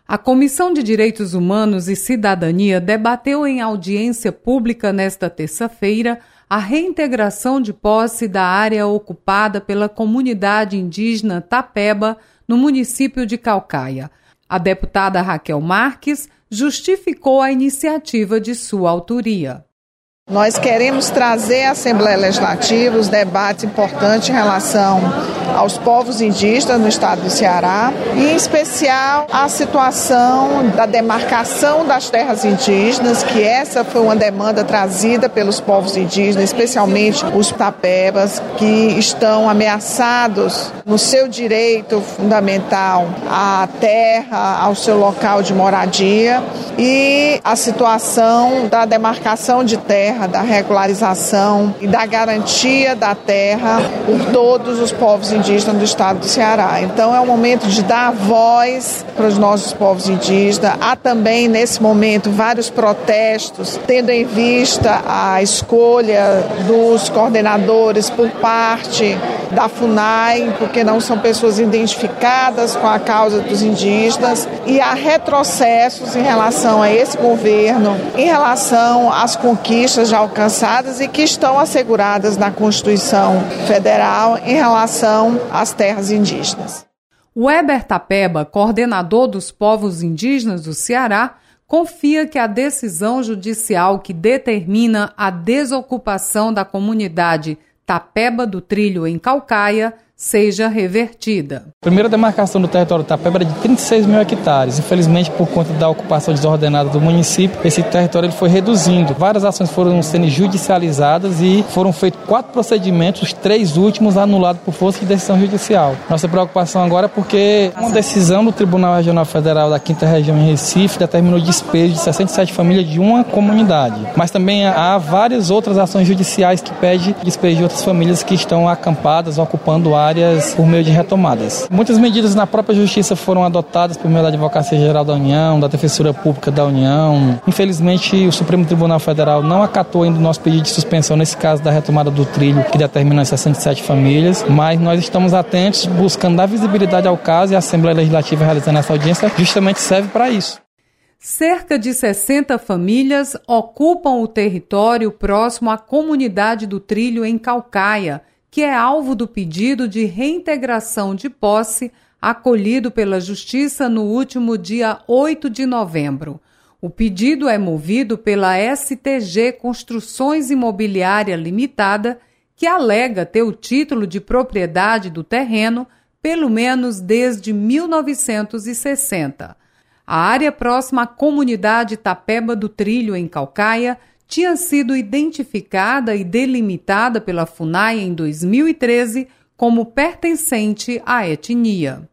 A Comissão de Direitos Humanos e Cidadania debateu em audiência pública nesta terça-feira a reintegração de posse da área ocupada pela comunidade indígena Tapeba, no município de Caucaia. A deputada Raquel Marques justificou a iniciativa de sua autoria. Nós queremos trazer à Assembleia Legislativa os debates importantes em relação aos povos indígenas no estado do Ceará e, em especial, a situação da demarcação das terras indígenas, que essa foi uma demanda trazida pelos povos indígenas, especialmente os tapebas, que estão ameaçados no seu direito fundamental à terra, ao seu local de moradia, e a situação da demarcação de terra, da regularização e da garantia da terra por todos os povos indígenas do estado do Ceará. Então é um momento de dar voz para os nossos povos indígenas. Há também nesse momento vários protestos, tendo em vista a escolha dos coordenadores por parte da FUNAI, porque não são pessoas identificadas com a causa dos indígenas, e há retrocessos em relação a esse governo, em relação às conquistas já alcançadas e que estão asseguradas na Constituição Federal em relação às terras indígenas. Weber Tapeba, coordenador dos povos indígenas do Ceará, confia que a decisão judicial que determina a desocupação da comunidade Tapeba do Trilho em Caucaia seja revertida. A primeira demarcação do território Tapeba era de 36 mil hectares. Infelizmente, por conta da ocupação desordenada do município, esse território ele foi reduzindo. Várias ações foram sendo judicializadas e foram feitos 4 procedimentos, os 3 últimos anulados por força de decisão judicial. Nossa preocupação agora é porque uma decisão do Tribunal Regional Federal da 5ª Região em Recife determinou o despejo de 67 famílias de uma comunidade. Mas também há várias outras ações judiciais que pedem despejo de outras famílias que estão acampadas, ocupando áreas por meio de retomadas. Muitas medidas na própria Justiça foram adotadas por meio da Advocacia Geral da União, da Defensoria Pública da União. Infelizmente, o Supremo Tribunal Federal não acatou ainda o nosso pedido de suspensão nesse caso da retomada do trilho, que determina as 67 famílias, mas nós estamos atentos, buscando dar visibilidade ao caso, e a Assembleia Legislativa realizando essa audiência justamente serve para isso. Cerca de 60 famílias ocupam o território próximo à comunidade do Trilho em Caucaia, que é alvo do pedido de reintegração de posse acolhido pela Justiça no último dia 8 de novembro. O pedido é movido pela STG Construções Imobiliária Limitada, que alega ter o título de propriedade do terreno pelo menos desde 1960. A área próxima à comunidade Tapeba do Trilho, em Caucaia, tinha sido identificada e delimitada pela FUNAI em 2013 como pertencente à etnia.